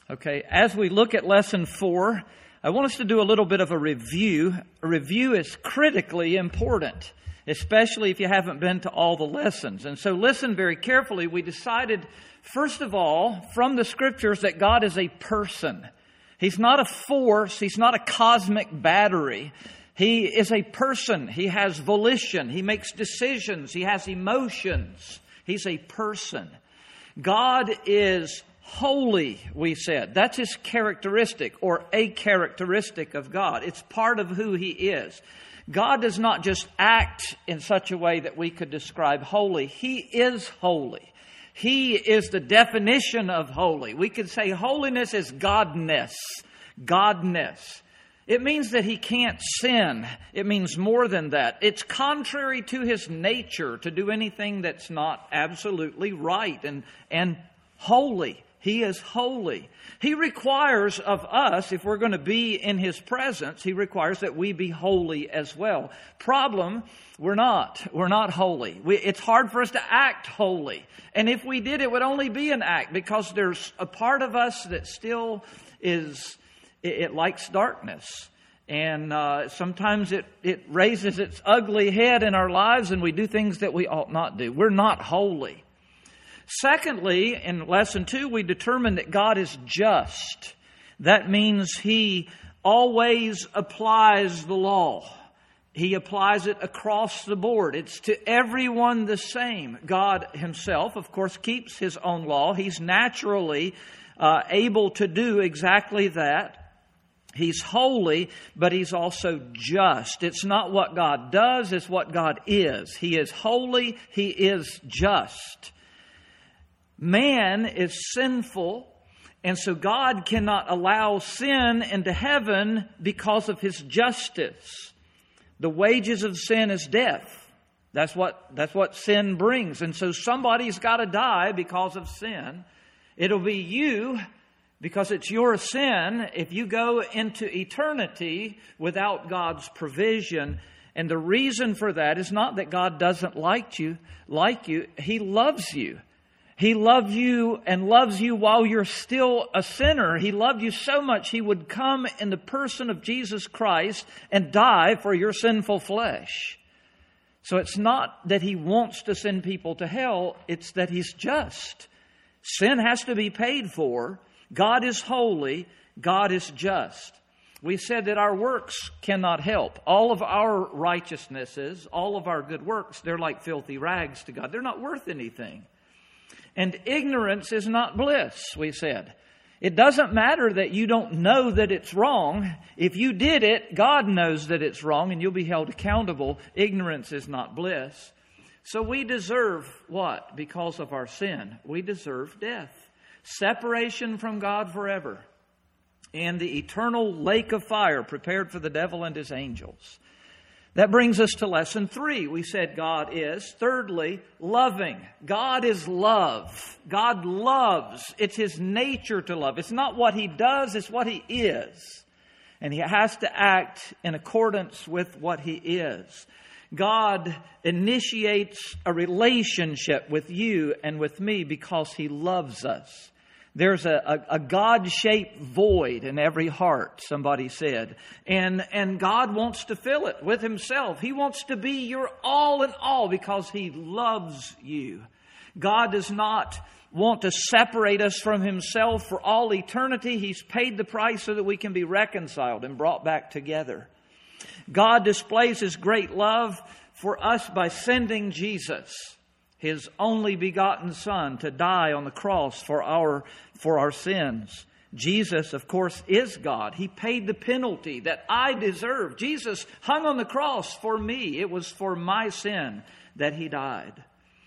Okay, as we look at lesson 4, I want us to do a little bit of a review. A review is critically important, especially if you haven't been to all the lessons. And so listen very carefully. We decided, first of all, from the Scriptures that God is a person. He's not a force. He's not a cosmic battery. He is a person. He has volition. He makes decisions. He has emotions. He's a person. God is holy, we said. That's His characteristic, or a characteristic of God. It's part of who He is. God does not just act in such a way that we could describe holy. He is holy. He is the definition of holy. We could say holiness is godness. Godness. It means that He can't sin. It means more than that. It's contrary to His nature to do anything that's not absolutely right and holy. He is holy. He requires of us, if we're going to be in His presence, He requires that we be holy as well. Problem, we're not. We're not holy. It's hard for us to act holy. And if we did, it would only be an act, because there's a part of us that still is, it likes darkness. And sometimes it raises its ugly head in our lives, and we do things that we ought not do. We're not holy. Secondly, in lesson 2, we determined that God is just. That means He always applies the law. He applies it across the board. It's to everyone the same. God Himself, of course, keeps His own law. He's naturally able to do exactly that. He's holy, but He's also just. It's not what God does, it's what God is. He is holy, He is just. Man is sinful, and so God cannot allow sin into heaven because of His justice. The wages of sin is death. That's what sin brings. And so somebody's got to die because of sin. It'll be you, because it's your sin if you go into eternity without God's provision. And the reason for that is not that God doesn't like you. He loves you. He loved you and loves you while you're still a sinner. He loved you so much He would come in the person of Jesus Christ and die for your sinful flesh. So it's not that He wants to send people to hell. It's that He's just. Sin has to be paid for. God is holy. God is just. We said that our works cannot help. All of our righteousnesses, all of our good works, they're like filthy rags to God. They're not worth anything. And ignorance is not bliss, we said. It doesn't matter that you don't know that it's wrong. If you did it, God knows that it's wrong and you'll be held accountable. Ignorance is not bliss. So we deserve what? Because of our sin. We deserve death. Separation from God forever. And the eternal lake of fire prepared for the devil and his angels. That brings us to lesson 3. We said God is, thirdly, loving. God is love. God loves. It's His nature to love. It's not what He does, it's what He is. And He has to act in accordance with what He is. God initiates a relationship with you and with me because He loves us. There's a God-shaped void in every heart, somebody said. And God wants to fill it with Himself. He wants to be your all in all because He loves you. God does not want to separate us from Himself for all eternity. He's paid the price so that we can be reconciled and brought back together. God displays His great love for us by sending Jesus, His only begotten Son, to die on the cross for our sins. Jesus, of course, is God. He paid the penalty that I deserve. Jesus hung on the cross for me. It was for my sin that He died.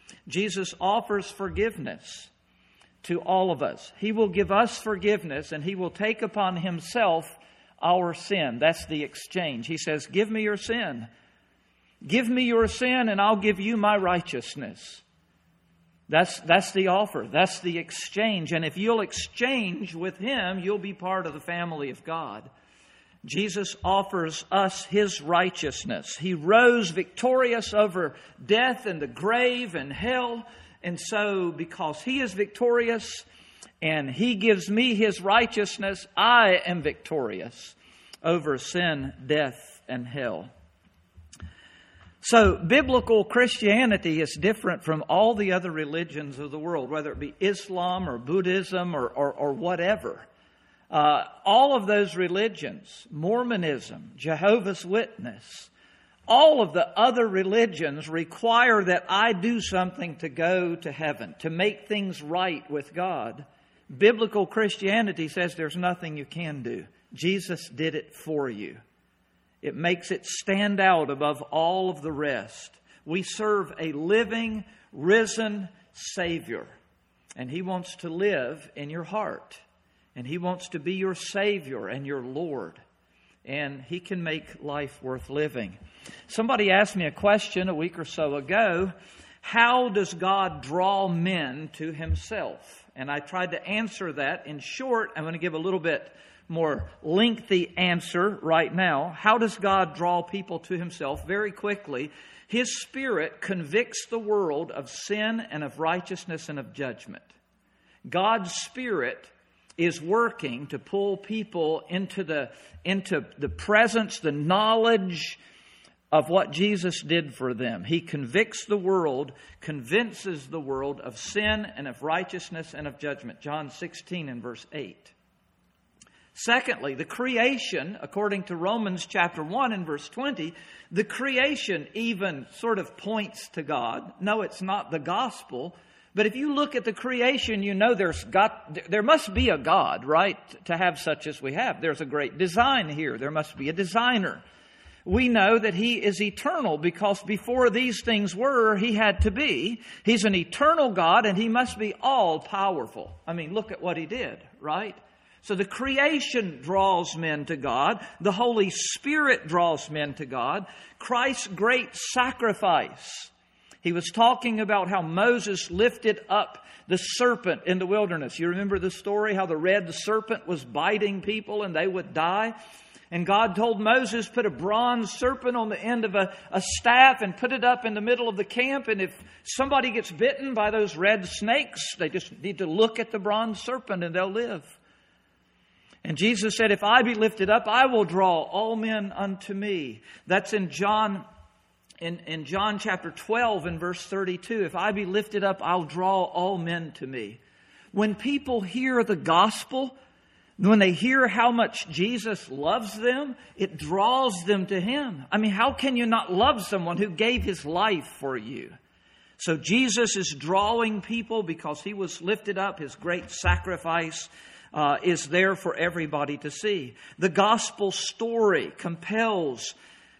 Jesus offers forgiveness to all of us. He will give us forgiveness, and He will take upon Himself our sin. That's the exchange. He says, give me your sin. Give me your sin, and I'll give you my righteousness. That's the offer. That's the exchange. And if you'll exchange with Him, you'll be part of the family of God. Jesus offers us His righteousness. He rose victorious over death and the grave and hell. And so, because He is victorious, and He gives me His righteousness, I am victorious over sin, death, and hell. So, biblical Christianity is different from all the other religions of the world, whether it be Islam or Buddhism or whatever. All of those religions, Mormonism, Jehovah's Witness, all of the other religions require that I do something to go to heaven, to make things right with God. Biblical Christianity says there's nothing you can do. Jesus did it for you. It makes it stand out above all of the rest. We serve a living, risen Savior, and He wants to live in your heart, and He wants to be your Savior and your Lord, and He can make life worth living. Somebody asked me a question a week or so ago, how does God draw men to Himself? And I tried to answer that in short. I'm going to give a little bit more lengthy answer right now. How does God draw people to Himself? Very quickly, His Spirit convicts the world of sin and of righteousness and of judgment. God's Spirit is working to pull people into the presence, the knowledge of what Jesus did for them. He convicts the world, convinces the world of sin and of righteousness and of judgment. John 16 and verse 8. Secondly, the creation, according to Romans chapter 1 and verse 20, the creation even sort of points to God. No, it's not the gospel. But if you look at the creation, you know there must be a God, right? To have such as we have. There's a great design here. There must be a designer. We know that He is eternal because before these things were, He had to be. He's an eternal God and He must be all powerful. I mean, look at what He did, right? So the creation draws men to God. The Holy Spirit draws men to God. Christ's great sacrifice. He was talking about how Moses lifted up the serpent in the wilderness. You remember the story, how the red serpent was biting people and they would die? And God told Moses, put a bronze serpent on the end of a staff and put it up in the middle of the camp. And if somebody gets bitten by those red snakes, they just need to look at the bronze serpent and they'll live. And Jesus said, if I be lifted up, I will draw all men unto me. That's in John chapter 12 and verse 32. If I be lifted up, I'll draw all men to me. When people hear the gospel, when they hear how much Jesus loves them, it draws them to Him. I mean, how can you not love someone who gave His life for you? So Jesus is drawing people because He was lifted up. His great sacrifice is there for everybody to see. The gospel story compels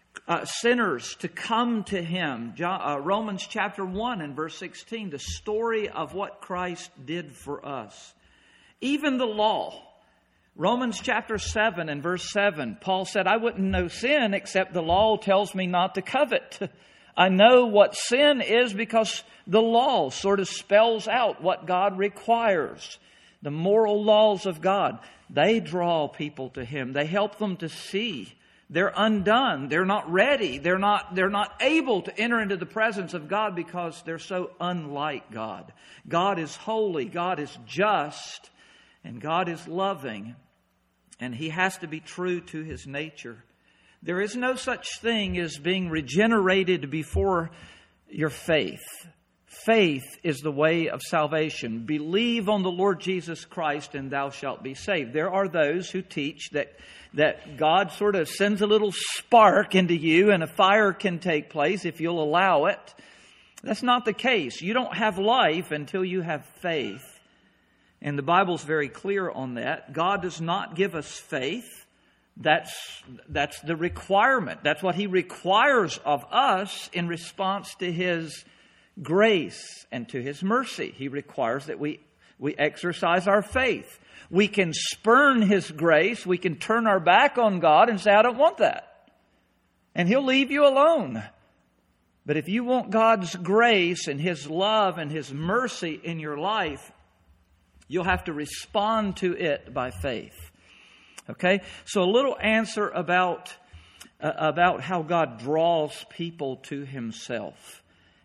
sinners to come to Him. Romans chapter 1 and verse 16, the story of what Christ did for us. Even the law. Romans chapter 7 and verse 7, Paul said, I wouldn't know sin except the law tells me not to covet. I know what sin is because the law sort of spells out what God requires. The moral laws of God, they draw people to Him. They help them to see. They're undone. They're not ready. They're not able to enter into the presence of God because they're so unlike God. God is holy. God is just. And God is loving. And He has to be true to His nature. There is no such thing as being regenerated before your faith. Faith is the way of salvation. Believe on the Lord Jesus Christ and thou shalt be saved. There are those who teach that God sort of sends a little spark into you and a fire can take place if you'll allow it. That's not the case. You don't have life until you have faith. And the Bible's very clear on that. God does not give us faith. That's the requirement. That's what He requires of us in response to His grace and to His mercy. He requires that we exercise our faith. We can spurn His grace. We can turn our back on God and say, I don't want that. And He'll leave you alone. But if you want God's grace and His love and His mercy in your life, you'll have to respond to it by faith. Okay? So a little answer about how God draws people to Himself.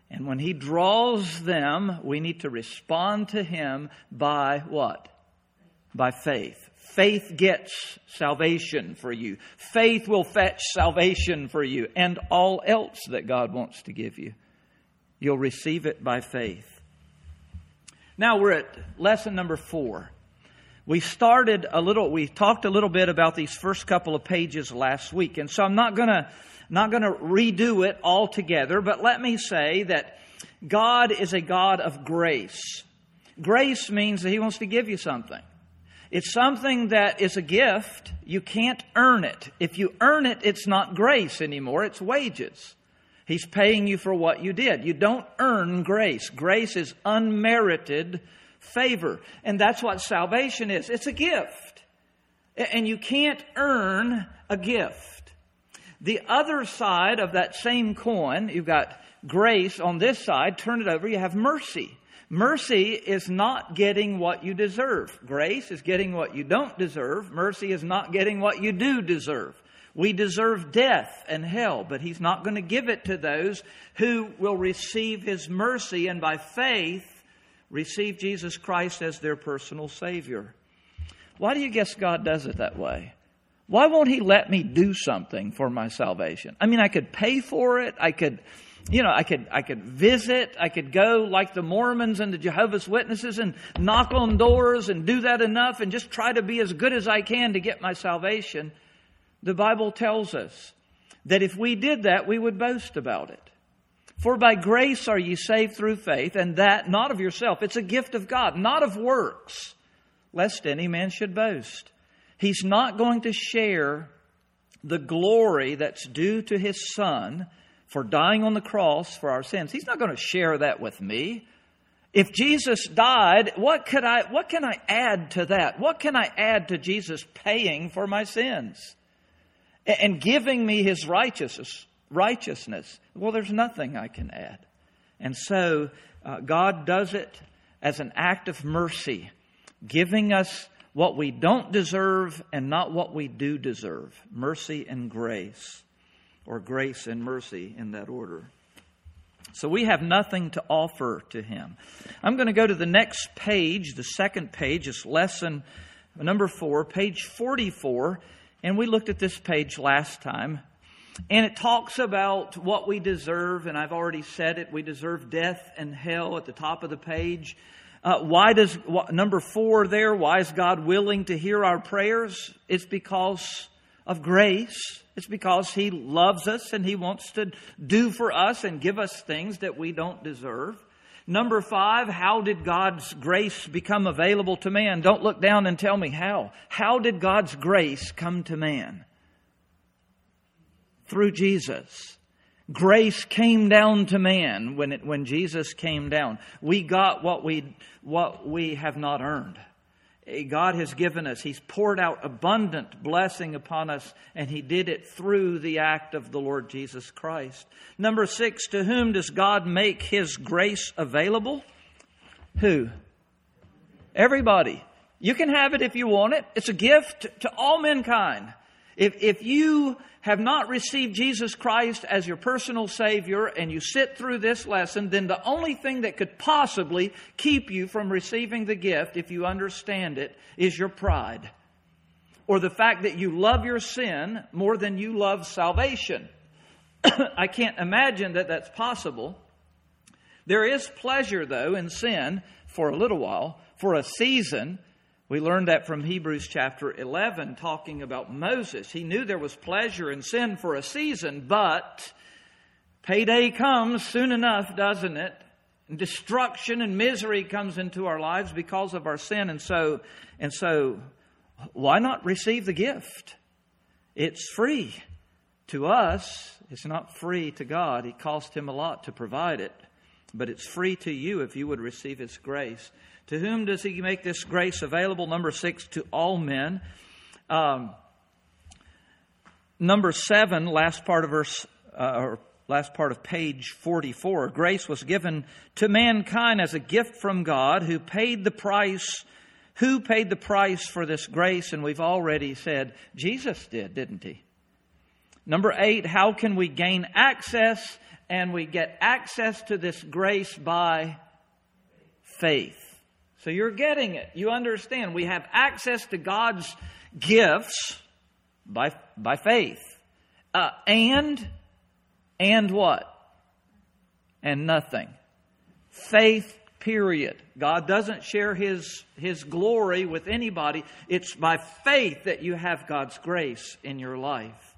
And when He draws them, we need to respond to Him by what? By faith. Faith gets salvation for you. Faith will fetch salvation for you and all else that God wants to give you. You'll receive it by faith. Now we're at lesson number 4. We talked a little bit about these first couple of pages last week, and so I'm not going to redo it all together, but let me say that God is a God of grace. Grace means that He wants to give you something. It's something that is a gift. You can't earn it. If you earn it, it's not grace anymore. It's wages. He's paying you for what you did. You don't earn grace. Grace is unmerited favor. And that's what salvation is. It's a gift. And you can't earn a gift. The other side of that same coin, you've got grace on this side. Turn it over, you have mercy. Mercy is not getting what you deserve. Grace is getting what you don't deserve. Mercy is not getting what you do deserve. We deserve death and hell, but He's not going to give it to those who will receive His mercy and by faith receive Jesus Christ as their personal Savior. Why do you guess God does it that way? Why won't He let me do something for my salvation? I mean, I could pay for it. I could visit. I could go like the Mormons and the Jehovah's Witnesses and knock on doors and do that enough and just try to be as good as I can to get my salvation. The Bible tells us that if we did that, we would boast about it. For by grace are ye saved through faith, and that not of yourself. It's a gift of God, not of works, lest any man should boast. He's not going to share the glory that's due to His Son for dying on the cross for our sins. He's not going to share that with me. If Jesus died, what can I add to that? What can I add to Jesus paying for my sins and giving me His righteousness? Well, there's nothing I can add. And so God does it as an act of mercy, giving us what we don't deserve and not what we do deserve. Mercy and grace, or grace and mercy in that order. So we have nothing to offer to Him. I'm going to go to the next page, the second page. It's lesson number 4, page 44. And we looked at this page last time. And it talks about what we deserve. And I've already said it. We deserve death and hell at the top of the page. Number 4 there, why is God willing to hear our prayers? It's because of grace. It's because He loves us and He wants to do for us and give us things that we don't deserve. Number 5, how did God's grace become available to man? Don't look down and tell me how. How did God's grace come to man? Through Jesus. Grace came down to man when Jesus came down. We got what we have not earned. God has given us. He's poured out abundant blessing upon us, and He did it through the act of the Lord Jesus Christ. Number 6, to whom does God make His grace available? Who? Everybody. You can have it if you want it. It's a gift to all mankind. If you have not received Jesus Christ as your personal Savior and you sit through this lesson, then the only thing that could possibly keep you from receiving the gift, if you understand it, is your pride. Or the fact that you love your sin more than you love salvation. I can't imagine that that's possible. There is pleasure, though, in sin for a little while, for a season. We learned that from Hebrews chapter 11, talking about Moses. He knew there was pleasure in sin for a season, but payday comes soon enough, doesn't it? And destruction and misery comes into our lives because of our sin. And so, why not receive the gift? It's free to us. It's not free to God. It cost Him a lot to provide it. But it's free to you if you would receive His grace. To whom does He make this grace available? Number 6, to all men. Number 7, last part of page 44. Grace was given to mankind as a gift from God, who paid the price. Who paid the price for this grace? And we've already said Jesus did, didn't He? Number 8, how can we gain access? And we get access to this grace by faith. So you're getting it. You understand. We have access to God's gifts by faith. And what? And nothing. Faith, period. God doesn't share His glory with anybody. It's by faith that you have God's grace in your life.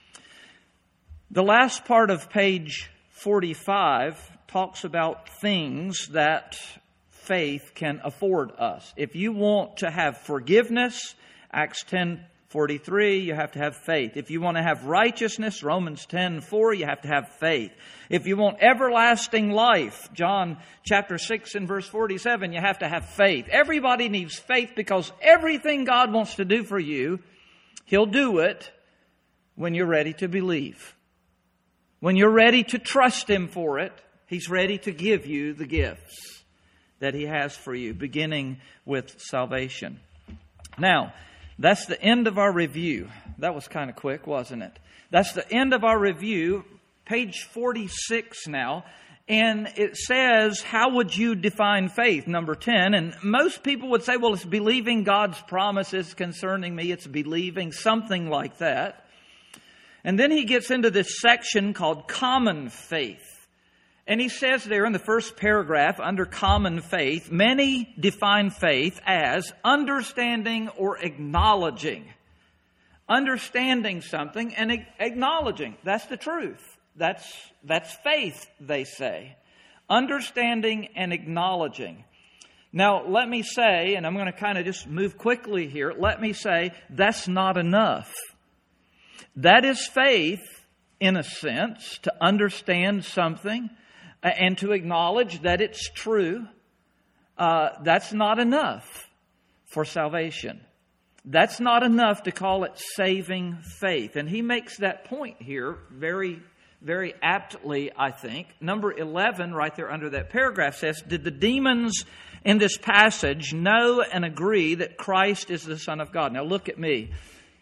The last part of page 45 talks about things that faith can afford us. If you want to have forgiveness, Acts 10:43, you have to have faith. If you want to have righteousness, Romans 10:4, you have to have faith. If you want everlasting life, John chapter 6 and verse 47, you have to have faith. Everybody needs faith because everything God wants to do for you, He'll do it when you're ready to believe. When you're ready to trust Him for it, He's ready to give you the gifts that He has for you, beginning with salvation. Now, that's the end of our review. That was kind of quick, wasn't it? That's the end of our review. Page 46 now. And it says, how would you define faith? Number 10. And most people would say, well, it's believing God's promises concerning me. It's believing something like that. And then he gets into this section called common faith. And he says there in the first paragraph under common faith, many define faith as understanding or acknowledging. Understanding something and acknowledging. That's the truth. That's faith, they say. Understanding and acknowledging. Now, let me say, and I'm going to kind of just move quickly here, let me say that's not enough. That is faith, in a sense, to understand something and to acknowledge that it's true. That's not enough for salvation. That's not enough to call it saving faith. And he makes that point here very, very aptly, I think. Number 11, right there under that paragraph, says, did the demons in this passage know and agree that Christ is the Son of God? Now look at me.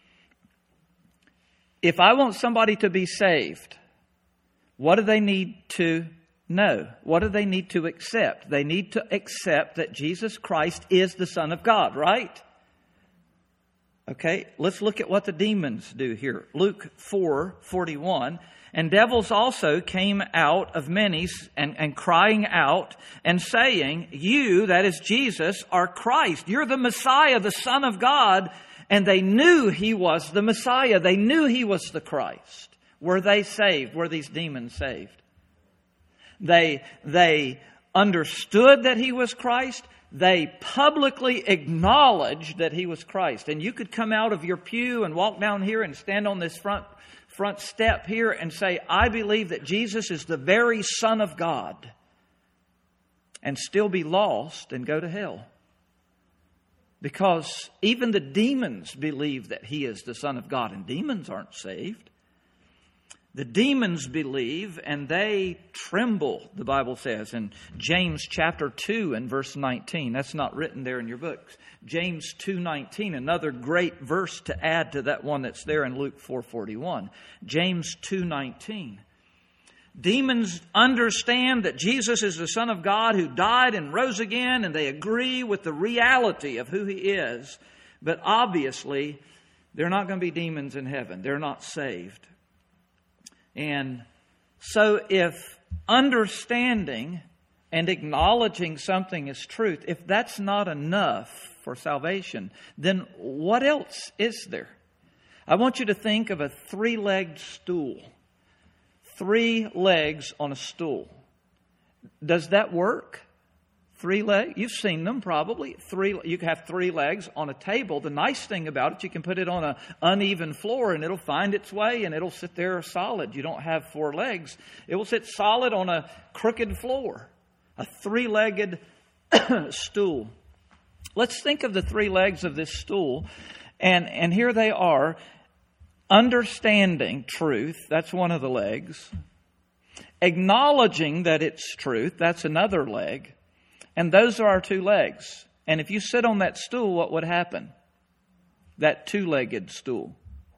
If I want somebody to be saved, what do they need to know? What do they need to accept? They need to accept that Jesus Christ is the Son of God, right? Okay, let's look at what the demons do here. Luke 4:41. And devils also came out of many and crying out and saying, you, that is Jesus, are Christ. You're the Messiah, the Son of God. And they knew He was the Messiah. They knew He was the Christ. Were they saved? Were these demons saved? They understood that He was Christ. They publicly acknowledged that He was Christ. And you could come out of your pew and walk down here and stand on this front step here and say, I believe that Jesus is the very Son of God, and still be lost and go to hell. Because even the demons believe that He is the Son of God, and demons aren't saved. The demons believe and they tremble, the Bible says in James chapter 2 and verse 19. That's not written there in your books. James 2:19, another great verse to add to that one that's there in Luke 4:41. James 2:19. Demons understand that Jesus is the Son of God who died and rose again, and they agree with the reality of who He is. But obviously, they're not going to be demons in heaven. They're not saved. And so if understanding and acknowledging something is truth, if that's not enough for salvation, then what else is there? I want you to think of a 3-legged stool. 3 legs on a stool. Does that work? 3 legs? You've seen them probably. You can have 3 legs on a table. The nice thing about it, you can put it on an uneven floor and it'll find its way and it'll sit there solid. You don't have 4 legs. It will sit solid on a crooked floor. A 3-legged stool. Let's think of the 3 legs of this stool. And here they are. Understanding truth, that's one of the legs. Acknowledging that it's truth, that's another leg. And those are our 2 legs. And if you sit on that stool, what would happen? That 2-legged stool.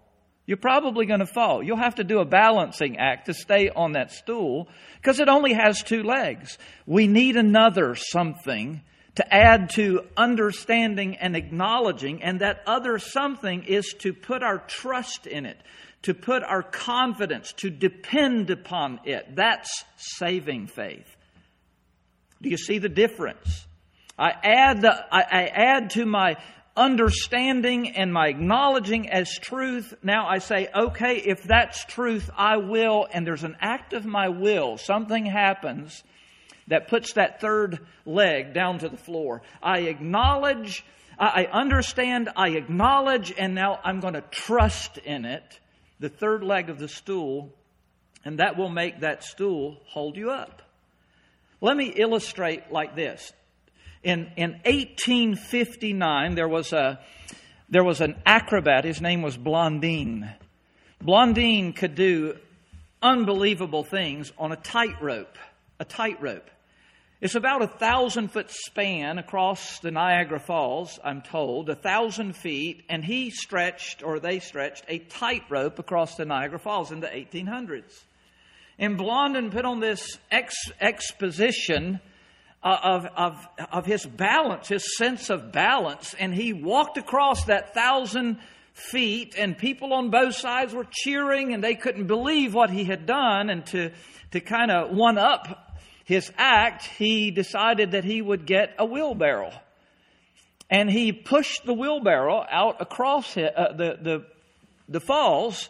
You're probably going to fall. You'll have to do a balancing act to stay on that stool because it only has 2 legs. We need another something to add to understanding and acknowledging, and that other something is to put our trust in it, to put our confidence, to depend upon it. That's saving faith. Do you see the difference? I add to my understanding and my acknowledging as truth. Now I say, okay, if that's truth, I will. And there's an act of my will. Something happens that puts that third leg down to the floor. I acknowledge, I understand, I acknowledge, and now I'm going to trust in it. The third leg of the stool, and that will make that stool hold you up. Let me illustrate like this. In 1859, there was an acrobat. His name was Blondin. Blondin could do unbelievable things on a tightrope. A tightrope. It's about 1,000-foot span across the Niagara Falls, I'm told, 1,000 feet, and they stretched a tightrope across the Niagara Falls in the 1800s. And Blondin put on this exposition of his balance, his sense of balance, and he walked across that 1,000 feet, and people on both sides were cheering, and they couldn't believe what he had done. And to kind of one up his act, he decided that he would get a wheelbarrow, and he pushed the wheelbarrow out across the falls.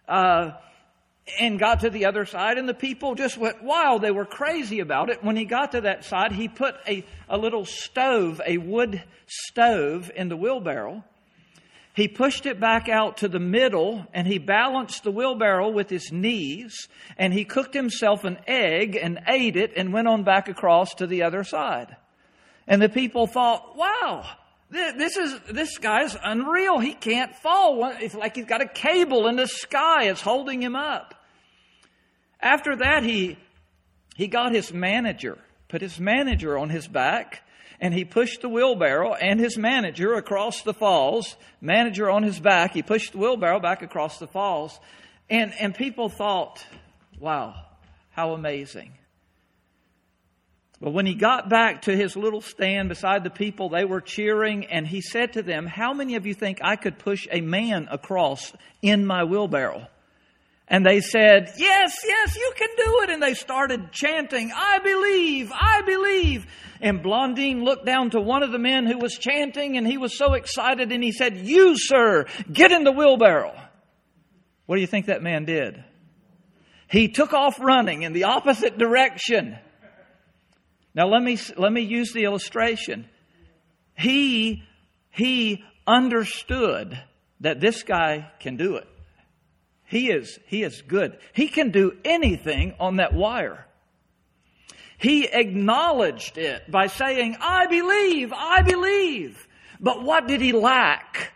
And got to the other side, and the people just went wild. They were crazy about it. When he got to that side, he put a little stove, a wood stove, in the wheelbarrow. He pushed it back out to the middle, and he balanced the wheelbarrow with his knees, and he cooked himself an egg and ate it and went on back across to the other side. And the people thought, wow, this guy's unreal. He can't fall. It's like he's got a cable in the sky. It's holding him up. After that, he got his manager, put his manager on his back, and he pushed the wheelbarrow and his manager across the falls. Manager on his back, he pushed the wheelbarrow back across the falls. And people thought, wow, how amazing. But when he got back to his little stand beside the people, they were cheering, and he said to them, how many of you think I could push a man across in my wheelbarrow? And they said, yes, you can do it. And they started chanting, I believe, I believe. And Blondin looked down to one of the men who was chanting, and he was so excited, and he said, you, sir, get in the wheelbarrow. What do you think that man did? He took off running in the opposite direction. Now let me use the illustration. He understood that this guy can do it. He is good. He can do anything on that wire. He acknowledged it by saying, I believe, I believe. But what did he lack?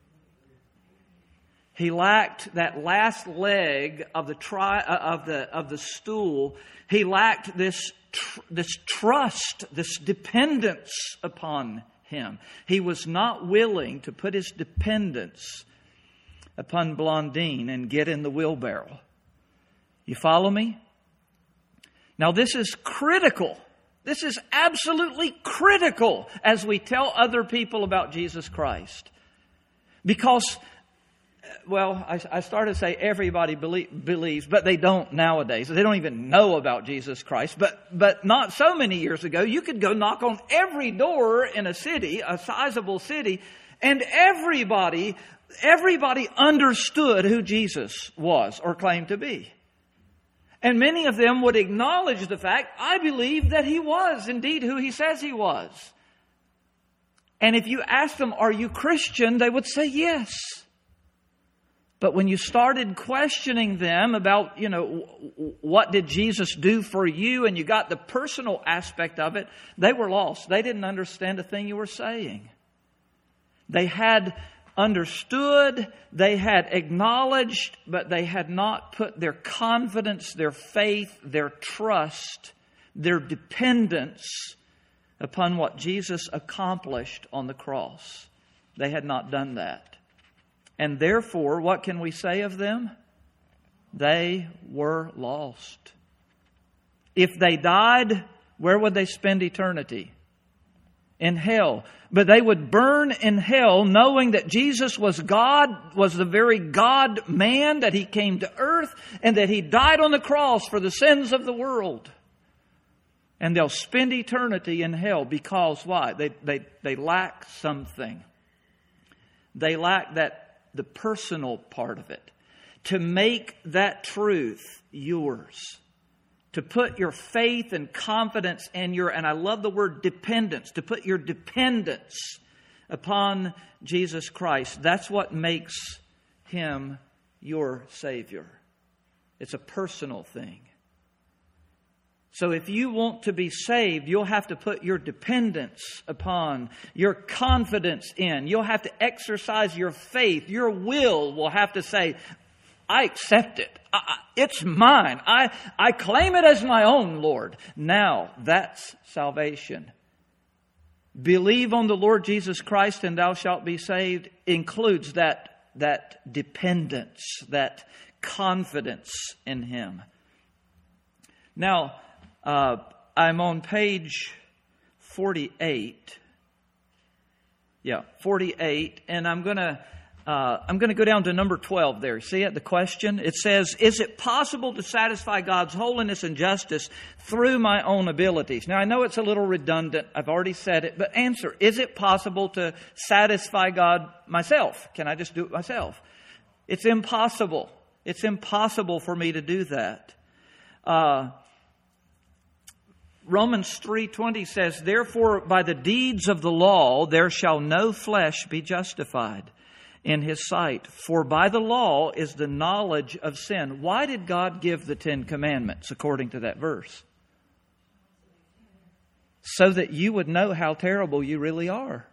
He lacked that last leg of the stool. He lacked this trust, this dependence upon him. He was not willing to put his dependence upon Blondin and get in the wheelbarrow. You follow me? Now this is critical. This is absolutely critical as we tell other people about Jesus Christ. Because, well, I started to say everybody believes, but they don't nowadays. They don't even know about Jesus Christ. But not so many years ago, you could go knock on every door in a city, a sizable city, and everybody understood who Jesus was or claimed to be. And many of them would acknowledge the fact, I believe that he was indeed who he says he was. And if you asked them, are you Christian? They would say yes. But when you started questioning them about, what did Jesus do for you, and you got the personal aspect of it, they were lost. They didn't understand a thing you were saying. They had understood, they had acknowledged, but they had not put their confidence, their faith, their trust, their dependence upon what Jesus accomplished on the cross. They had not done that. And therefore, what can we say of them? They were lost. If they died, where would they spend eternity? In hell. But they would burn in hell knowing that Jesus was God, was the very God-man, that He came to earth and that He died on the cross for the sins of the world. And they'll spend eternity in hell because why? They lack something. They lack the personal part of it. To make that truth yours. To put your faith and confidence and and I love the word dependence, to put your dependence upon Jesus Christ. That's what makes Him your Savior. It's a personal thing. So if you want to be saved, you'll have to put your dependence upon, your confidence in. You'll have to exercise your faith. Your will have to say, I accept it. It's mine. I claim it as my own, Lord. Now, that's salvation. Believe on the Lord Jesus Christ and thou shalt be saved includes that dependence, that confidence in Him. Now, I'm on page 48. Yeah, 48, and I'm going to go down to number 12 there. See it? The question. It says, is it possible to satisfy God's holiness and justice through my own abilities? Now, I know it's a little redundant. I've already said it. But answer, is it possible to satisfy God myself? Can I just do it myself? It's impossible. It's impossible for me to do that. Romans 3:20 says, therefore, by the deeds of the law, there shall no flesh be justified in His sight. For by the law is the knowledge of sin. Why did God give the 10 Commandments according to that verse? So that you would know how terrible you really are.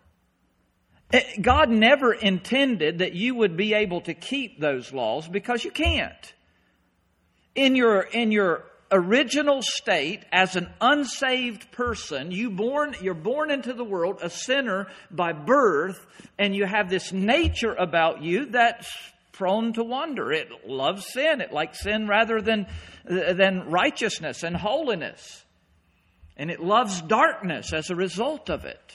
God never intended that you would be able to keep those laws because you can't. In your original state as an unsaved person, you're born into the world a sinner by birth, and you have this nature about you that's prone to wander. It loves sin. It likes sin rather than righteousness and holiness. And it loves darkness as a result of it.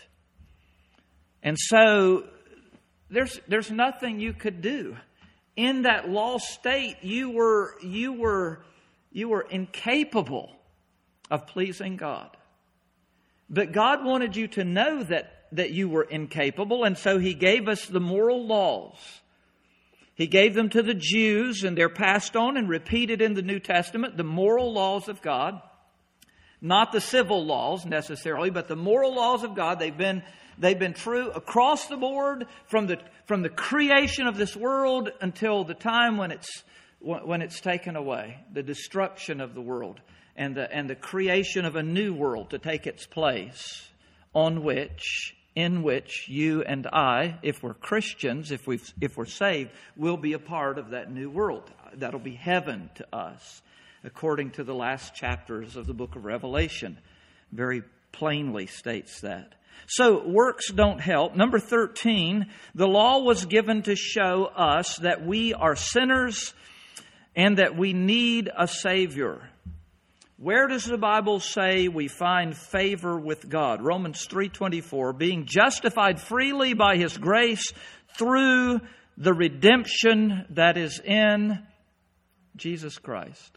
And so there's nothing you could do. In that lost state, you were incapable of pleasing God. But God wanted you to know that you were incapable, and so He gave us the moral laws. He gave them to the Jews, and they're passed on and repeated in the New Testament, the moral laws of God. Not the civil laws necessarily, but the moral laws of God. They've been true across the board from the creation of this world until the time when it's taken away, the destruction of the world and the creation of a new world to take its place, in which you and I, if we're Christians, if we're saved, will be a part of that new world. That'll be heaven to us, according to the last chapters of the book of Revelation. Very plainly states that. So works don't help. Number 13, the law was given to show us that we are sinners and that we need a Savior. Where does the Bible say we find favor with God? Romans 3:24, being justified freely by His grace through the redemption that is in Jesus Christ.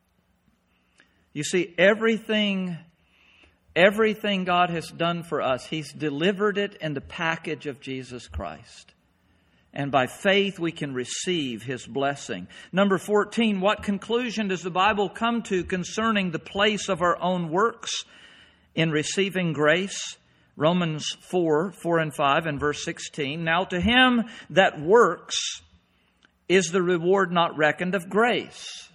You see, everything God has done for us, He's delivered it in the package of Jesus Christ. And by faith we can receive His blessing. Number 14, what conclusion does the Bible come to concerning the place of our own works in receiving grace? Romans 4 and 5 and verse 16. Now to him that works is the reward not reckoned of grace.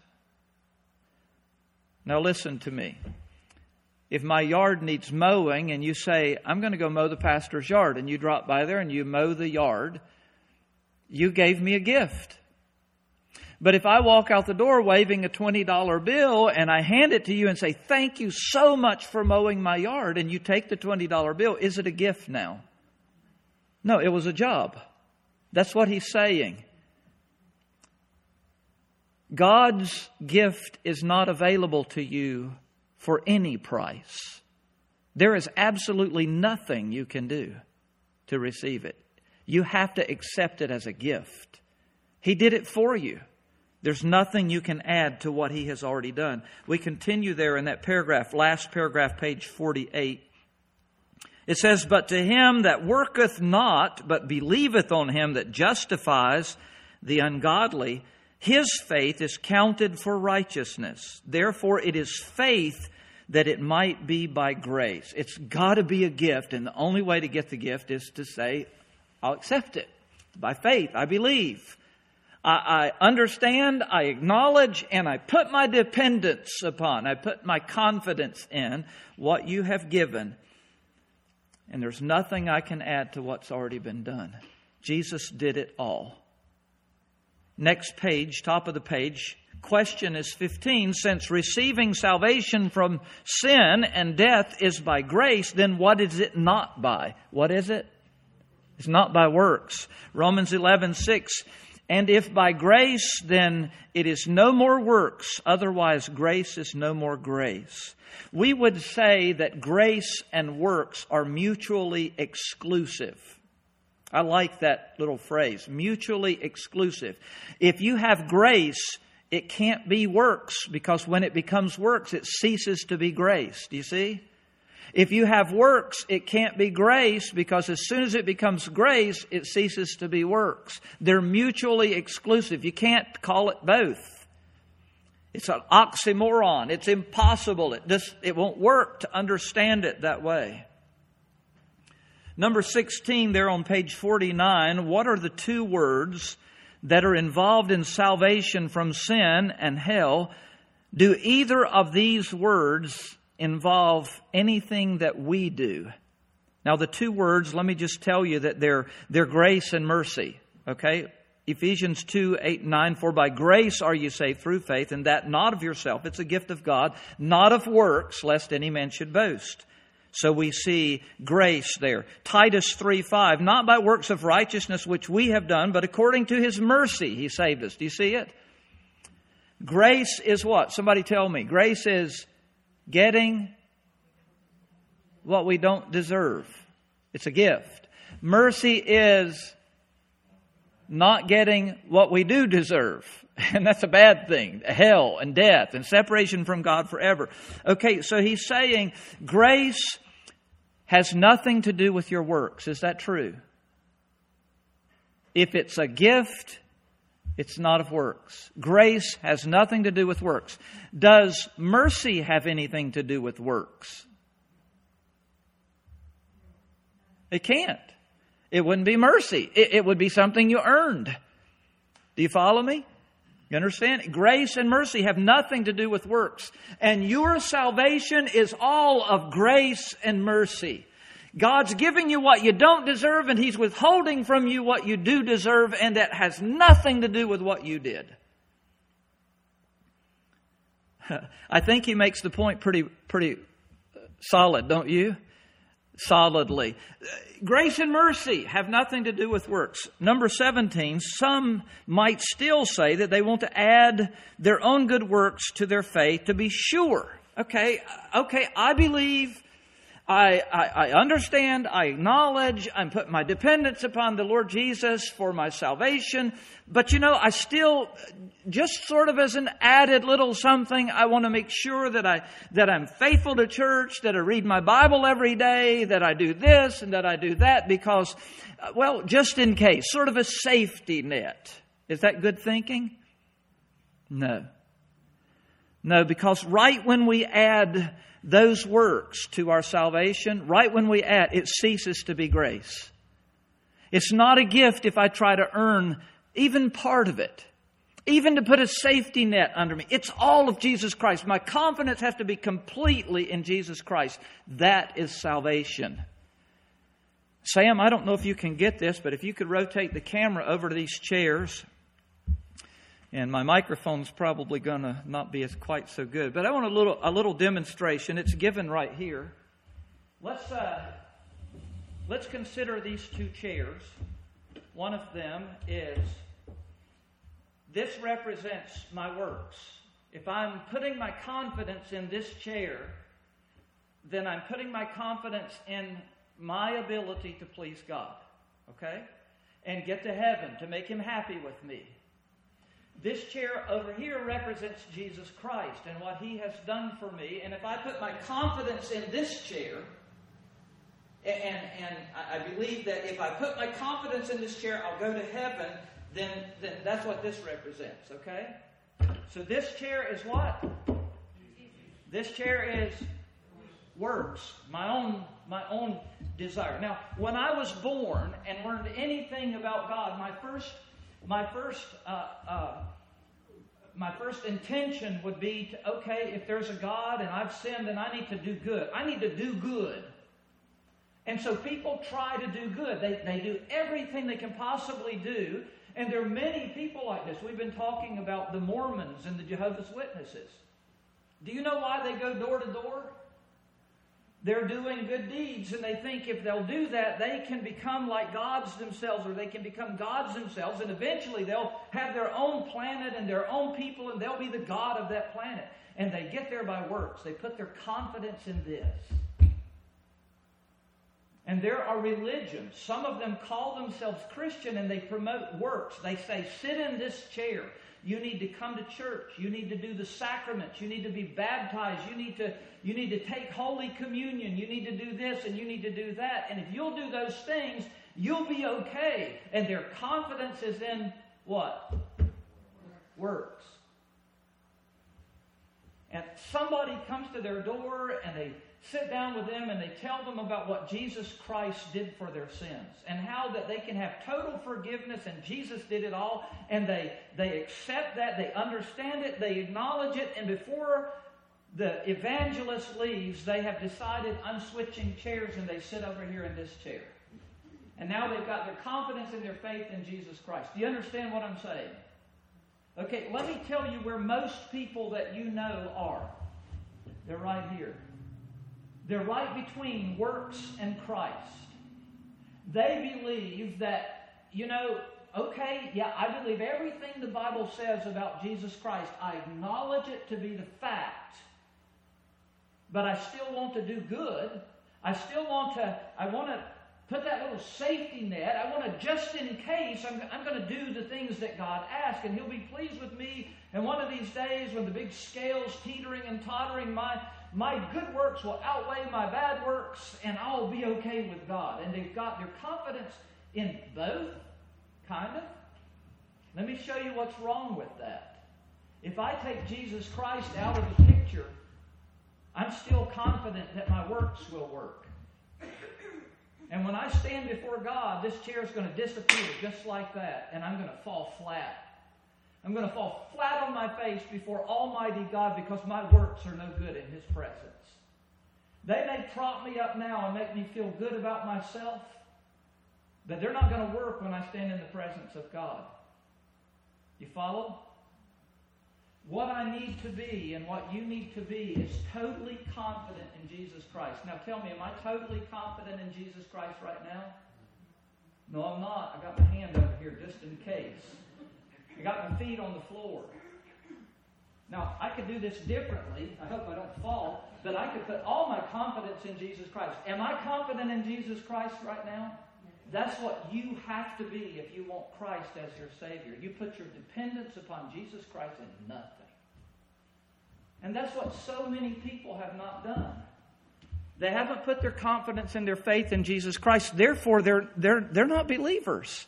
Now listen to me. If my yard needs mowing and you say, I'm going to go mow the pastor's yard, and you drop by there and you mow the yard, you gave me a gift. But if I walk out the door waving a $20 bill and I hand it to you and say, thank you so much for mowing my yard, and you take the $20 bill, is it a gift now? No, it was a job. That's what he's saying. God's gift is not available to you for any price. There is absolutely nothing you can do to receive it. You have to accept it as a gift. He did it for you. There's nothing you can add to what He has already done. We continue there in that paragraph, last paragraph, page 48. It says, "But to him that worketh not, but believeth on Him that justifies the ungodly, his faith is counted for righteousness. Therefore it is faith that it might be by grace." It's got to be a gift, and the only way to get the gift is to say, I'll accept it. By faith, I believe. I understand, I acknowledge, and I put my dependence upon, I put my confidence in what You have given. And there's nothing I can add to what's already been done. Jesus did it all. Next page, top of the page, question is 15. Since receiving salvation from sin and death is by grace, then what is it not by? What is it? It's not by works. Romans 11:6. "And if by grace, then it is no more works. Otherwise, grace is no more grace." We would say that grace and works are mutually exclusive. I like that little phrase, mutually exclusive. If you have grace, it can't be works, because when it becomes works, it ceases to be grace. Do you see? If you have works, it can't be grace, because as soon as it becomes grace, it ceases to be works. They're mutually exclusive. You can't call it both. It's an oxymoron. It's impossible. It won't work to understand it that way. Number 16 there on page 49, what are the two words that are involved in salvation from sin and hell? Do either of these words involve anything that we do? Now the two words, let me just tell you that they're grace and mercy. Okay? Ephesians 2:8-9, "For by grace are you saved through faith, and that not of yourself." It's a gift of God, "not of works, lest any man should boast." So we see grace there. Titus 3:5, "Not by works of righteousness which we have done, but according to His mercy He saved us." Do you see it? Grace is what? Somebody tell me. Grace is getting what we don't deserve. It's a gift. Mercy is not getting what we do deserve. And that's a bad thing. Hell and death and separation from God forever. Okay, so he's saying grace has nothing to do with your works. Is that true? If it's a gift, it's not of works. Grace has nothing to do with works. Does mercy have anything to do with works? It can't. It wouldn't be mercy. It would be something you earned. Do you follow me? You understand? Grace and mercy have nothing to do with works. And your salvation is all of grace and mercy. God's giving you what you don't deserve, and He's withholding from you what you do deserve, and that has nothing to do with what you did. I think he makes the point pretty solid, don't you? Solidly. Grace and mercy have nothing to do with works. Number 17, some might still say that they want to add their own good works to their faith to be sure. Okay, I believe, I understand, I acknowledge, I'm putting my dependence upon the Lord Jesus for my salvation. But I still, just sort of as an added little something, I want to make sure that I'm faithful to church, that I read my Bible every day, that I do this and that I do that because, just in case, sort of a safety net. Is that good thinking? No. No, because right when we add those works to our salvation, right when we add, it ceases to be grace. It's not a gift if I try to earn even part of it, even to put a safety net under me. It's all of Jesus Christ. My confidence has to be completely in Jesus Christ. That is salvation. Sam, I don't know if you can get this, but if you could rotate the camera over to these chairs. And my microphone's probably going to not be as quite so good. But I want a little demonstration. It's given right here. Let's consider these two chairs One of them is, this represents my works. If I'm putting my confidence in this chair, then I'm putting my confidence in my ability to please God, okay? And get to heaven, to make Him happy with me. This chair over here represents Jesus Christ and what He has done for me. And if I put my confidence in this chair, and I believe that if I put my confidence in this chair, I'll go to heaven, then that's what this represents, okay? So this chair is what? This chair is works, my own desire. Now, when I was born and learned anything about God, my first intention would be to, okay, if there's a God and I've sinned, then I need to do good. I need to do good. And so people try to do good. They do everything they can possibly do. And there are many people like this. We've been talking about the Mormons and the Jehovah's Witnesses. Do you know why they go door to door? They're doing good deeds, and they think if they'll do that, they can become like gods themselves, or they can become gods themselves, and eventually they'll have their own planet and their own people, and they'll be the god of that planet. And they get there by works. They put their confidence in this. And there are religions. Some of them call themselves Christian, and they promote works. They say, sit in this chair. You need to come to church. You need to do the sacraments. You need to be baptized. You need to take Holy Communion. You need to do this and you need to do that. And if you'll do those things, you'll be okay. And their confidence is in what? Works. And somebody comes to their door and they sit down with them and they tell them about what Jesus Christ did for their sins and how that they can have total forgiveness and Jesus did it all, and they accept that, they understand it, they acknowledge it, and before the evangelist leaves, they have decided, I'm switching chairs, and they sit over here in this chair. And now they've got their confidence and their faith in Jesus Christ. Do you understand what I'm saying? Okay, let me tell you where most people that you know are. They're right here. They're right between works and Christ. They believe that, okay, yeah, I believe everything the Bible says about Jesus Christ. I acknowledge it to be the fact. But I still want to do good. I want to put that little safety net. I want to, just in case, I'm going to do the things that God asks, and He'll be pleased with me. And one of these days, when the big scale's teetering and tottering, my good works will outweigh my bad works, and I'll be okay with God. And they've got their confidence in both, kind of. Let me show you what's wrong with that. If I take Jesus Christ out of the picture, I'm still confident that my works will work. And when I stand before God, this chair is going to disappear just like that, and I'm going to fall flat. I'm going to fall flat on my face before Almighty God because my works are no good in His presence. They may prop me up now and make me feel good about myself, but they're not going to work when I stand in the presence of God. You follow? What I need to be and what you need to be is totally confident in Jesus Christ. Now tell me, am I totally confident in Jesus Christ right now? No, I'm not. I got my hand over here just in case. I got my feet on the floor. Now, I could do this differently. I hope I don't fall. But I could put all my confidence in Jesus Christ. Am I confident in Jesus Christ right now? That's what you have to be if you want Christ as your Savior. You put your dependence upon Jesus Christ and nothing. And that's what so many people have not done. They haven't put their confidence and their faith in Jesus Christ. Therefore, they're not believers.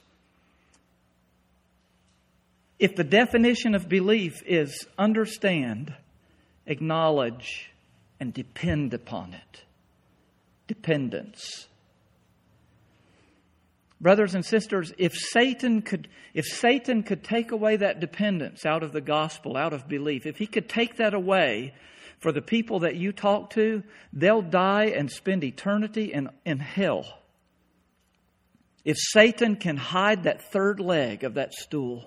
If the definition of belief is understand, acknowledge, and depend upon it. Dependence. Brothers and sisters, if Satan could take away that dependence out of the gospel, out of belief, if he could take that away for the people that you talk to, they'll die and spend eternity in hell. If Satan can hide that third leg of that stool.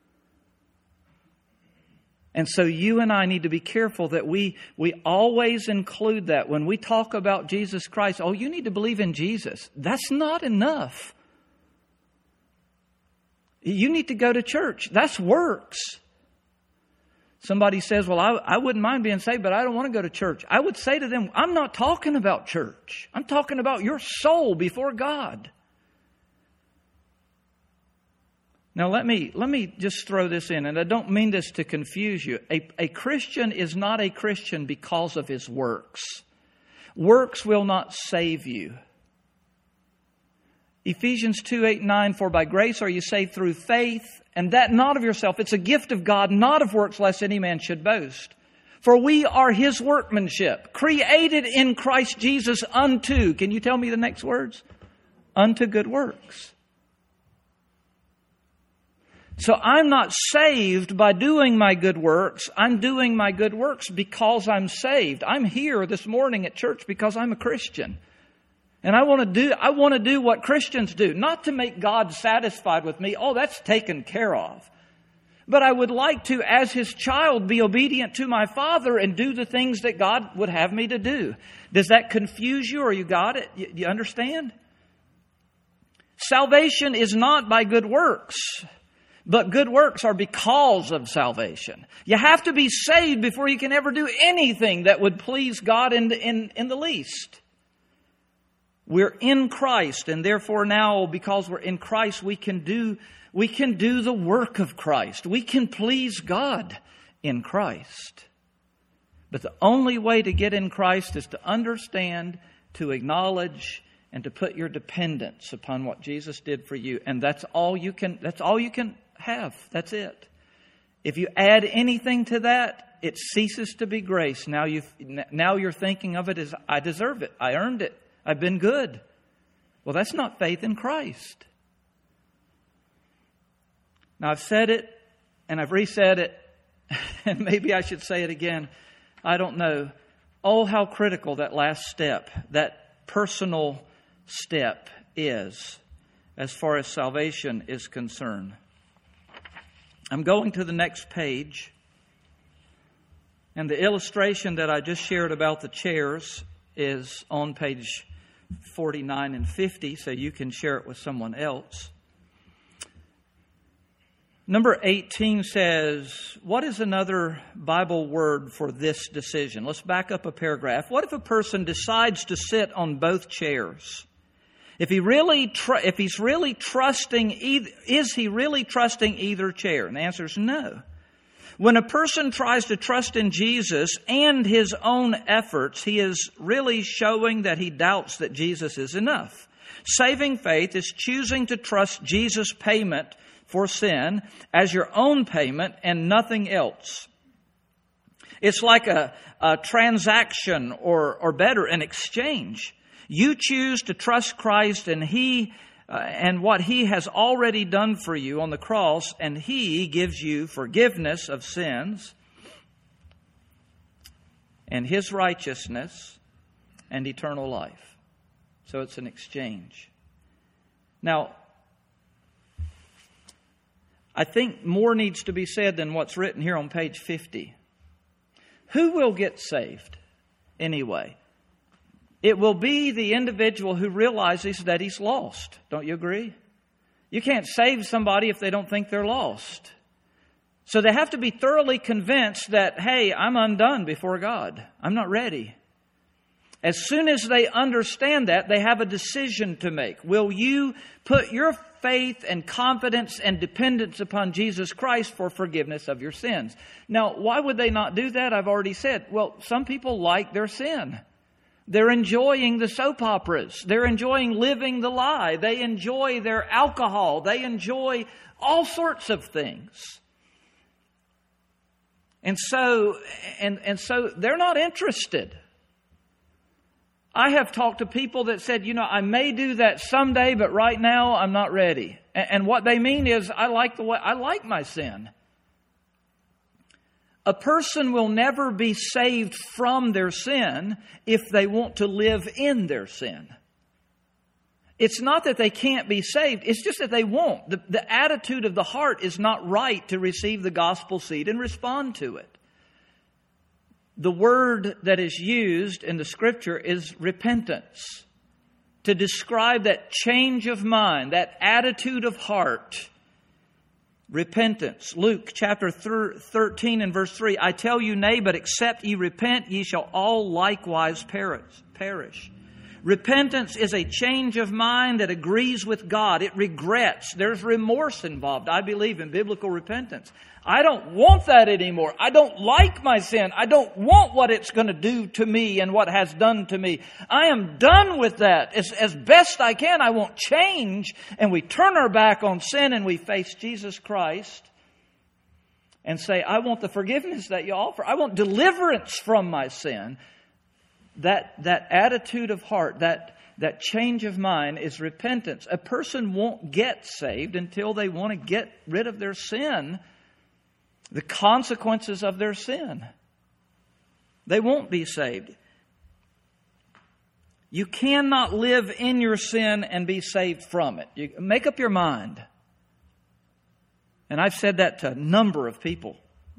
And so you and I need to be careful that we always include that when we talk about Jesus Christ. Oh, you need to believe in Jesus. That's not enough. You need to go to church. That's works. Somebody says, well, I wouldn't mind being saved, but I don't want to go to church. I would say to them, I'm not talking about church. I'm talking about your soul before God. Now, let me just throw this in, and I don't mean this to confuse you. A Christian is not a Christian because of his works. Works will not save you. Ephesians 2:8-9, for by grace are you saved through faith, and that not of yourself. It's a gift of God, not of works, lest any man should boast. For we are His workmanship, created in Christ Jesus unto, can you tell me the next words? Unto good works. So I'm not saved by doing my good works. I'm doing my good works because I'm saved. I'm here this morning at church because I'm a Christian. And I want to do what Christians do, not to make God satisfied with me. Oh, that's taken care of. But I would like to, as His child, be obedient to my Father and do the things that God would have me to do. Does that confuse you, or you got it? You understand? Salvation is not by good works, but good works are because of salvation. You have to be saved before you can ever do anything that would please God in the least. We're in Christ, and therefore now, because we're in Christ, we can do the work of Christ. We can please God in Christ. But the only way to get in Christ is to understand, to acknowledge, and to put your dependence upon what Jesus did for you. And that's all you can have. That's it. If you add anything to that, it ceases to be grace. Now you're thinking of it as, I deserve it. I earned it. I've been good. Well, that's not faith in Christ. Now, I've said it, and I've resaid it, and maybe I should say it again. I don't know. Oh, how critical that last step, that personal step is as far as salvation is concerned. I'm going to the next page, and the illustration that I just shared about the chairs is on page 49 and 50, so you can share it with someone else. Number 18 says, what is another Bible word for this decision? Let's back up a paragraph. What if a person decides to sit on both chairs? Is he really trusting either chair? And the answer is no. When a person tries to trust in Jesus and his own efforts, he is really showing that he doubts that Jesus is enough. Saving faith is choosing to trust Jesus' payment for sin as your own payment and nothing else. It's like a transaction or better, an exchange. You choose to trust Christ and what He has already done for you on the cross, and He gives you forgiveness of sins and His righteousness and eternal life. So it's an exchange. Now, I think more needs to be said than what's written here on page 50. Who will get saved anyway? It will be the individual who realizes that he's lost. Don't you agree? You can't save somebody if they don't think they're lost. So they have to be thoroughly convinced that, hey, I'm undone before God. I'm not ready. As soon as they understand that, they have a decision to make. Will you put your faith and confidence and dependence upon Jesus Christ for forgiveness of your sins? Now, why would they not do that? I've already said, well, some people like their sin. They're enjoying the soap operas. They're enjoying living the lie. They enjoy their alcohol. They enjoy all sorts of things. And so they're not interested. I have talked to people that said, I may do that someday, but right now I'm not ready. And what they mean is, I like my sin. A person will never be saved from their sin if they want to live in their sin. It's not that they can't be saved. It's just that they won't. The attitude of the heart is not right to receive the gospel seed and respond to it. The word that is used in the Scripture is repentance, to describe that change of mind, that attitude of heart repentance. Luke chapter 13 and verse 3. I tell you, nay, but except ye repent, ye shall all likewise perish. Repentance is a change of mind that agrees with God. It regrets. There's remorse involved. I believe in biblical repentance. I don't want that anymore. I don't like my sin. I don't want what it's going to do to me and what has done to me. I am done with that. As best I can, I want change. And we turn our back on sin and we face Jesus Christ and say, I want the forgiveness that you offer. I want deliverance from my sin. That attitude of heart, that change of mind is repentance. A person won't get saved until they want to get rid of their sin, the consequences of their sin. They won't be saved. You cannot live in your sin and be saved from it. You make up your mind. And I've said that to a number of people.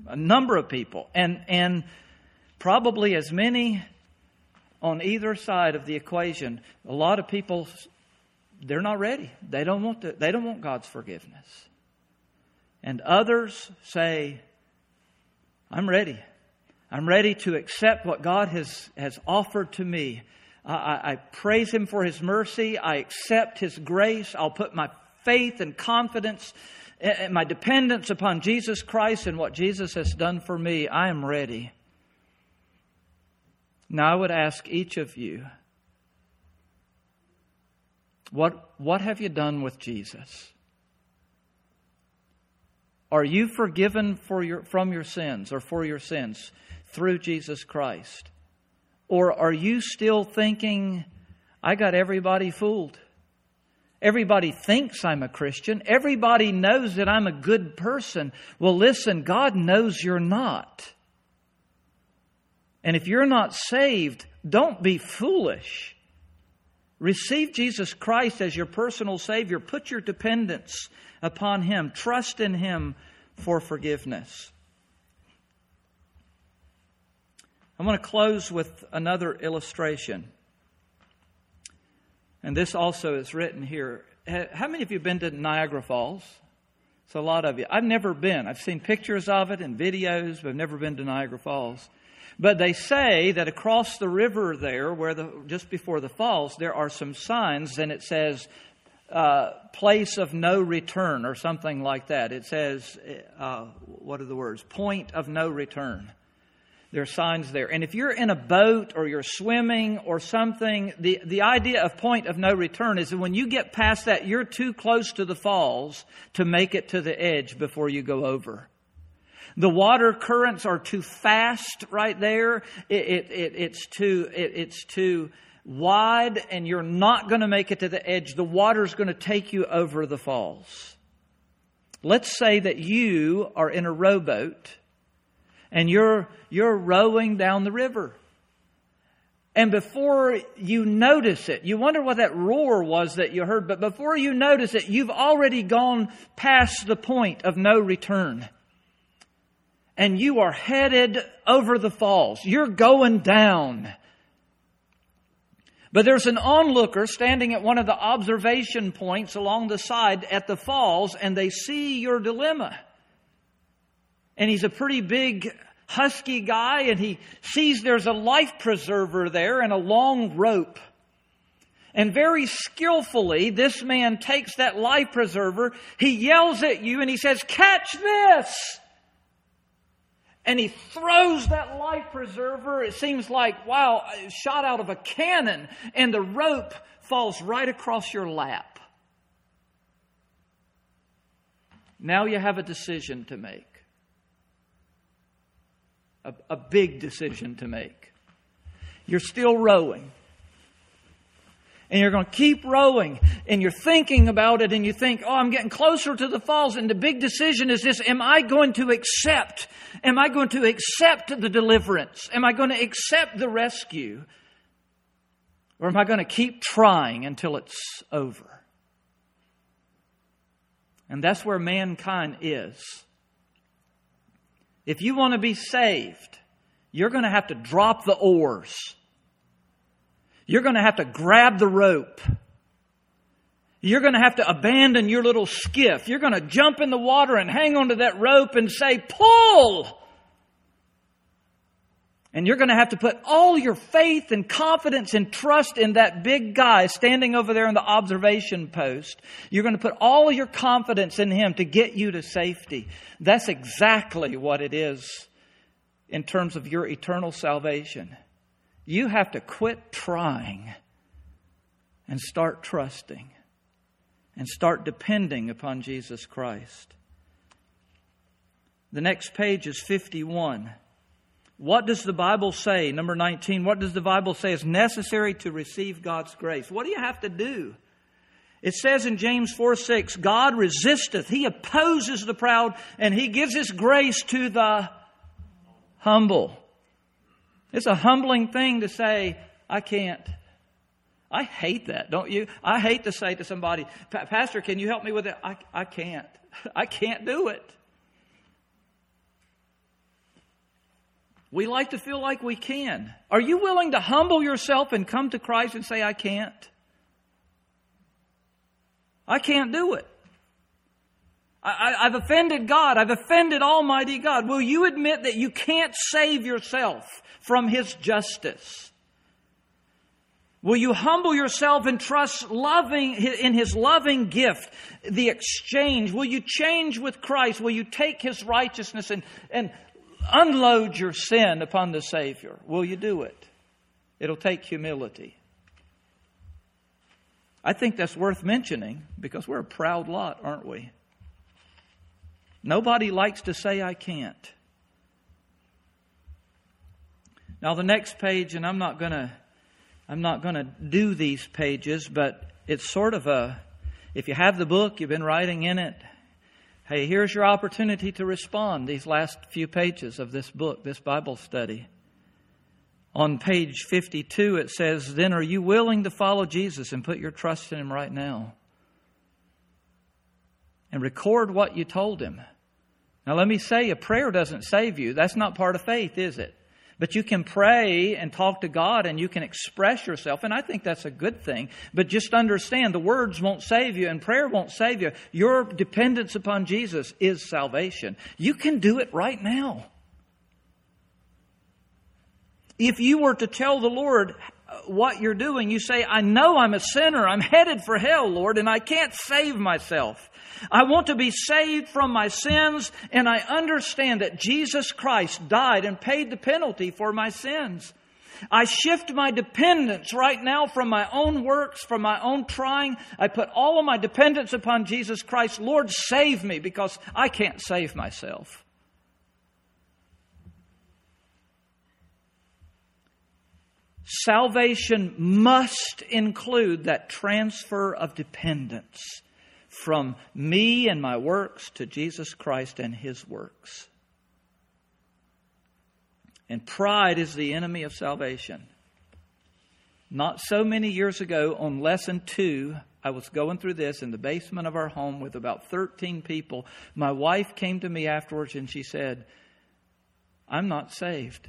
And probably as many on either side of the equation. A lot of people, they're not ready. They don't want God's forgiveness. And others say, I'm ready. I'm ready to accept what God has offered to me. I praise Him for His mercy. I accept His grace. I'll put my faith and confidence and my dependence upon Jesus Christ and what Jesus has done for me. I am ready. Now I would ask each of you, what have you done with Jesus? Are you forgiven from your sins or for your sins through Jesus Christ? Or are you still thinking, I got everybody fooled? Everybody thinks I'm a Christian. Everybody knows that I'm a good person. Well, listen, God knows you're not. And if you're not saved, don't be foolish. Receive Jesus Christ as your personal Savior. Put your dependence upon Him. Trust in Him for forgiveness. I'm going to close with another illustration. And this also is written here. How many of you have been to Niagara Falls? It's a lot of you. I've never been. I've seen pictures of it and videos, but I've never been to Niagara Falls. But they say that across the river there, just before the falls, there are some signs, and it says, place of no return, or something like that. It says, what are the words? Point of no return. There are signs there. And if you're in a boat or you're swimming or something, the idea of point of no return is that when you get past that, you're too close to the falls to make it to the edge before you go over. The water currents are too fast right there. It's too wide, and you're not going to make it to the edge. The water's going to take you over the falls. Let's say that you are in a rowboat and you're rowing down the river. And before you notice it, you wonder what that roar was that you heard, but before you notice it, you've already gone past the point of no return. And you are headed over the falls. You're going down. But there's an onlooker standing at one of the observation points along the side at the falls, and they see your dilemma. And he's a pretty big, husky guy, and he sees there's a life preserver there and a long rope. And very skillfully, this man takes that life preserver, he yells at you, and he says, "Catch this!" And he throws that life preserver. It seems like, wow, shot out of a cannon. And the rope falls right across your lap. Now you have a decision to make. A big decision to make. You're still rowing. And you're going to keep rowing. And you're thinking about it. And you think, I'm getting closer to the falls. And the big decision is this. Am I going to accept? Am I going to accept the deliverance? Am I going to accept the rescue? Or am I going to keep trying until it's over? And that's where mankind is. If you want to be saved, you're going to have to drop the oars. You're going to have to grab the rope. You're going to have to abandon your little skiff. You're going to jump in the water and hang onto that rope and say, pull! And you're going to have to put all your faith and confidence and trust in that big guy standing over there on the observation post. You're going to put all your confidence in him to get you to safety. That's exactly what it is in terms of your eternal salvation. You have to quit trying and start trusting and start depending upon Jesus Christ. The next page is 51. What does the Bible say? Number 19, what does the Bible say is necessary to receive God's grace? What do you have to do? It says in James 4:6, God resisteth, He opposes the proud, and He gives His grace to the humble. It's a humbling thing to say, I can't. I hate that, don't you? I hate to say to somebody, Pastor, can you help me with it? I can't. I can't do it. We like to feel like we can. Are you willing to humble yourself and come to Christ and say, I can't? I can't do it. I've offended God. I've offended Almighty God. Will you admit that you can't save yourself from His justice? Will you humble yourself and trust in His loving gift, the exchange? Will you change with Christ? Will you take His righteousness and unload your sin upon the Savior? Will you do it? It'll take humility. I think that's worth mentioning because we're a proud lot, aren't we? Nobody likes to say, I can't. Now the next page, and I'm not going to do these pages, but it's sort of if you have the book, you've been writing in it, hey, here's your opportunity to respond, these last few pages of this book, this Bible study. On page 52, it says, then are you willing to follow Jesus and put your trust in Him right now? And record what you told Him. Now let me say, a prayer doesn't save you. That's not part of faith, is it? But you can pray and talk to God and you can express yourself. And I think that's a good thing. But just understand, the words won't save you and prayer won't save you. Your dependence upon Jesus is salvation. You can do it right now. If you were to tell the Lord what you're doing, you say, I know I'm a sinner. I'm headed for hell, Lord, and I can't save myself. I want to be saved from my sins, and I understand that Jesus Christ died and paid the penalty for my sins. I shift my dependence right now from my own works, from my own trying. I put all of my dependence upon Jesus Christ. Lord, save me because I can't save myself. Salvation must include that transfer of dependence from me and my works to Jesus Christ and His works. And pride is the enemy of salvation. Not so many years ago, on lesson 2, I was going through this in the basement of our home with about 13 people. My wife came to me afterwards and she said, I'm not saved.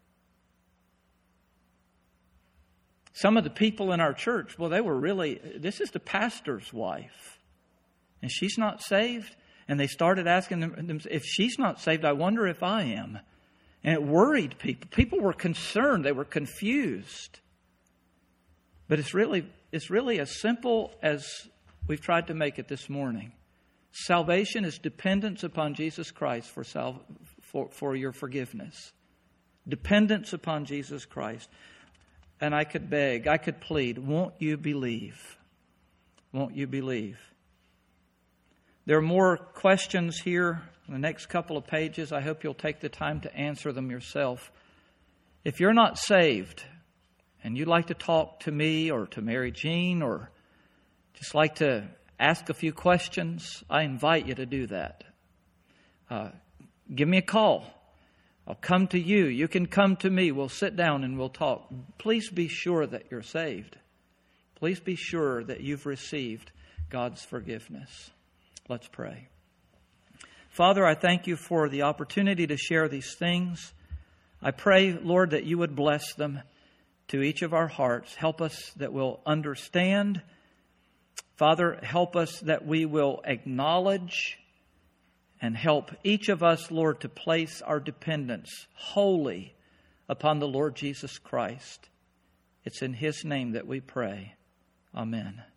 Some of the people in our church, well, this is the pastor's wife. And she's not saved. And they started asking them, if she's not saved, I wonder if I am. And it worried people. People were concerned. They were confused. But it's really as simple as we've tried to make it this morning. Salvation is dependence upon Jesus Christ for your forgiveness. Dependence upon Jesus Christ. And I could beg, I could plead, won't you believe? Won't you believe? There are more questions here in the next couple of pages. I hope you'll take the time to answer them yourself. If you're not saved and you'd like to talk to me or to Mary Jean or just like to ask a few questions, I invite you to do that. Give me a call. I'll come to you. You can come to me. We'll sit down and we'll talk. Please be sure that you're saved. Please be sure that you've received God's forgiveness. Let's pray. Father, I thank you for the opportunity to share these things. I pray, Lord, that you would bless them to each of our hearts. Help us that we'll understand Father, help us that we will acknowledge and help each of us, Lord, to place our dependence wholly upon the Lord Jesus Christ. It's in His name that we pray. Amen.